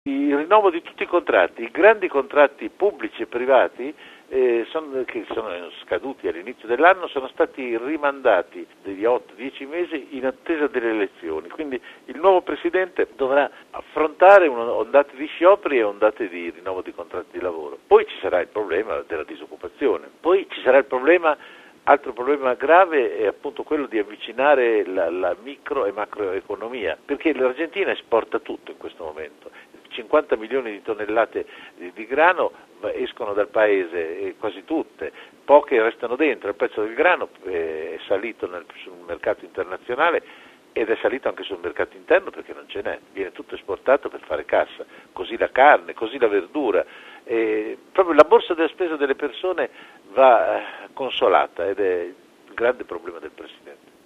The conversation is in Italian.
Il rinnovo di tutti i contratti, i grandi contratti pubblici e privati che sono scaduti all'inizio dell'anno sono stati rimandati di 8-10 mesi in attesa delle elezioni, quindi il nuovo Presidente dovrà affrontare ondate di scioperi e ondate di rinnovo di contratti di lavoro. Poi ci sarà il problema della disoccupazione, poi ci sarà il problema. Altro problema grave è appunto quello di avvicinare la micro e macroeconomia, perché l'Argentina esporta tutto in questo momento. 50 milioni di tonnellate di grano escono dal paese, quasi tutte, poche restano dentro, il prezzo del grano è salito sul mercato internazionale ed è salito anche sul mercato interno perché non ce n'è, viene tutto esportato per fare cassa, così la carne, così la verdura. Proprio la borsa della spesa delle persone va consolata ed è il grande problema del Presidente.